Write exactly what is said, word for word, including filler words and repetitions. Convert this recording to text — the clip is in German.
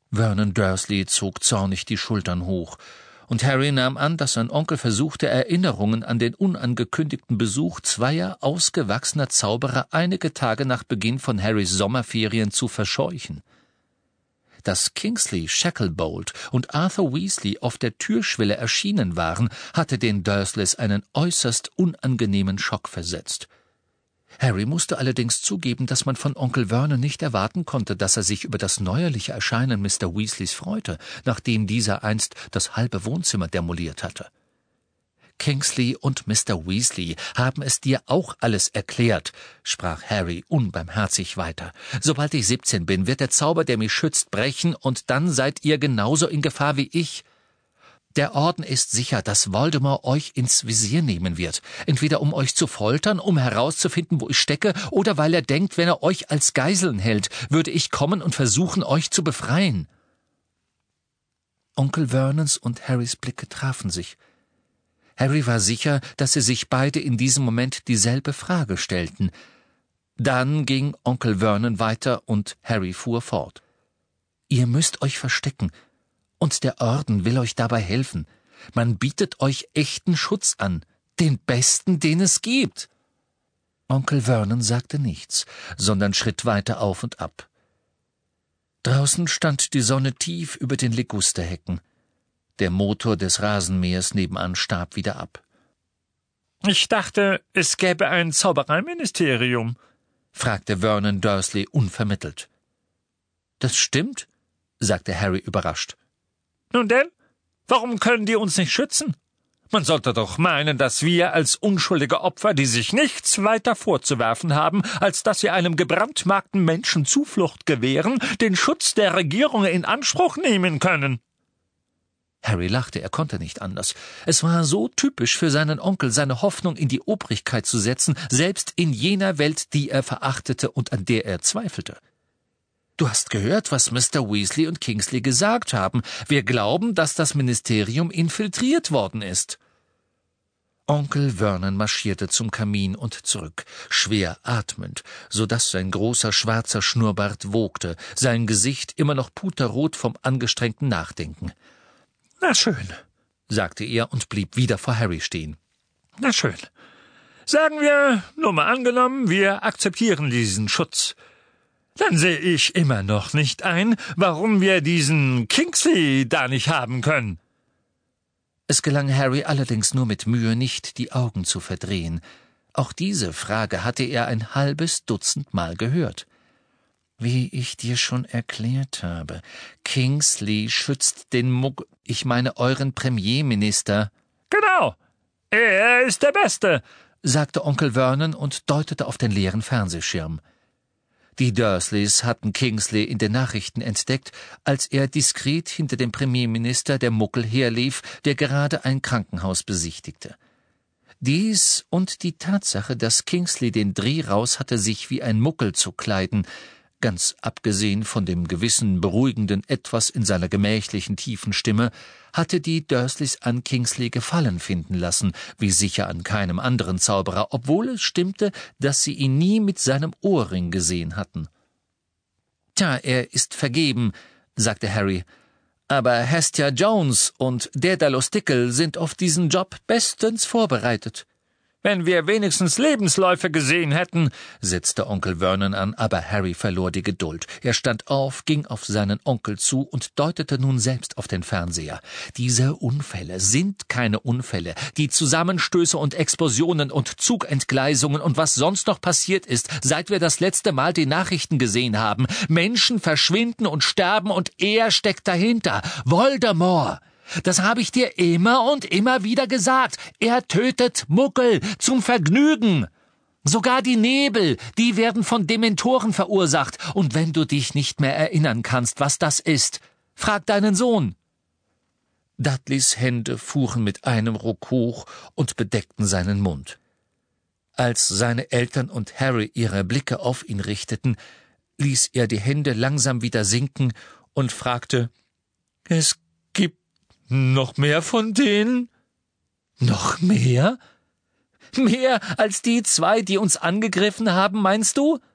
Vernon Dursley zog zornig die Schultern hoch, und Harry nahm an, dass sein Onkel versuchte, Erinnerungen an den unangekündigten Besuch zweier ausgewachsener Zauberer einige Tage nach Beginn von Harrys Sommerferien zu verscheuchen. Dass Kingsley Shacklebolt und Arthur Weasley auf der Türschwelle erschienen waren, hatte den Dursleys einen äußerst unangenehmen Schock versetzt. Harry musste allerdings zugeben, dass man von Onkel Vernon nicht erwarten konnte, dass er sich über das neuerliche Erscheinen Mister Weasleys freute, nachdem dieser einst das halbe Wohnzimmer demoliert hatte. »Kingsley und Mister Weasley haben es dir auch alles erklärt«, sprach Harry unbarmherzig weiter. »Sobald ich siebzehn bin, wird der Zauber, der mich schützt, brechen, und dann seid ihr genauso in Gefahr wie ich. Der Orden ist sicher, dass Voldemort euch ins Visier nehmen wird, entweder um euch zu foltern, um herauszufinden, wo ich stecke, oder weil er denkt, wenn er euch als Geiseln hält, würde ich kommen und versuchen, euch zu befreien.« Onkel Vernons und Harrys Blicke trafen sich. Harry war sicher, dass sie sich beide in diesem Moment dieselbe Frage stellten. Dann ging Onkel Vernon weiter und Harry fuhr fort. »Ihr müsst euch verstecken, und der Orden will euch dabei helfen. Man bietet euch echten Schutz an, den besten, den es gibt.« Onkel Vernon sagte nichts, sondern schritt weiter auf und ab. Draußen stand die Sonne tief über den Ligusterhecken. Der Motor des Rasenmähers nebenan starb wieder ab. »Ich dachte, es gäbe ein Zaubereiministerium«, fragte Vernon Dursley unvermittelt. »Das stimmt«, sagte Harry überrascht. »Nun denn, warum können die uns nicht schützen? Man sollte doch meinen, dass wir als unschuldige Opfer, die sich nichts weiter vorzuwerfen haben, als dass sie einem gebrandmarkten Menschen Zuflucht gewähren, den Schutz der Regierung in Anspruch nehmen können.« Harry lachte, er konnte nicht anders. Es war so typisch für seinen Onkel, seine Hoffnung in die Obrigkeit zu setzen, selbst in jener Welt, die er verachtete und an der er zweifelte. »Du hast gehört, was Mister Weasley und Kingsley gesagt haben. Wir glauben, dass das Ministerium infiltriert worden ist.« Onkel Vernon marschierte zum Kamin und zurück, schwer atmend, so daß sein großer schwarzer Schnurrbart wogte, sein Gesicht immer noch puterrot vom angestrengten Nachdenken. »Na schön«, sagte er und blieb wieder vor Harry stehen. »Na schön. Sagen wir, nur mal angenommen, wir akzeptieren diesen Schutz. Dann sehe ich immer noch nicht ein, warum wir diesen Kingsley da nicht haben können.« Es gelang Harry allerdings nur mit Mühe, nicht die Augen zu verdrehen. Auch diese Frage hatte er ein halbes Dutzend Mal gehört. »Wie ich dir schon erklärt habe, Kingsley schützt den Mugg... Ich meine euren Premierminister.« »Genau, er ist der Beste«, sagte Onkel Vernon und deutete auf den leeren Fernsehschirm. Die Dursleys hatten Kingsley in den Nachrichten entdeckt, als er diskret hinter dem Premierminister der Muggel herlief, der gerade ein Krankenhaus besichtigte. Dies und die Tatsache, dass Kingsley den Dreh raus hatte, sich wie ein Muggel zu kleiden, ganz abgesehen von dem gewissen beruhigenden Etwas in seiner gemächlichen, tiefen Stimme, hatte die Dursleys an Kingsley Gefallen finden lassen, wie sicher an keinem anderen Zauberer, obwohl es stimmte, dass sie ihn nie mit seinem Ohrring gesehen hatten. »Tja, er ist vergeben«, sagte Harry, »aber Hestia Jones und Daedalus Dickel sind auf diesen Job bestens vorbereitet.« »Wenn wir wenigstens Lebensläufe gesehen hätten«, setzte Onkel Vernon an, aber Harry verlor die Geduld. Er stand auf, ging auf seinen Onkel zu und deutete nun selbst auf den Fernseher. »Diese Unfälle sind keine Unfälle. Die Zusammenstöße und Explosionen und Zugentgleisungen und was sonst noch passiert ist, seit wir das letzte Mal die Nachrichten gesehen haben. Menschen verschwinden und sterben und er steckt dahinter. Voldemort! Das habe ich dir immer und immer wieder gesagt. Er tötet Muggel zum Vergnügen. Sogar die Nebel, die werden von Dementoren verursacht. Und wenn du dich nicht mehr erinnern kannst, was das ist, frag deinen Sohn.« Dudleys Hände fuhren mit einem Ruck hoch und bedeckten seinen Mund. Als seine Eltern und Harry ihre Blicke auf ihn richteten, ließ er die Hände langsam wieder sinken und fragte, »Es gibt noch mehr von denen?« »Noch mehr? Mehr als die zwei, die uns angegriffen haben, meinst du?«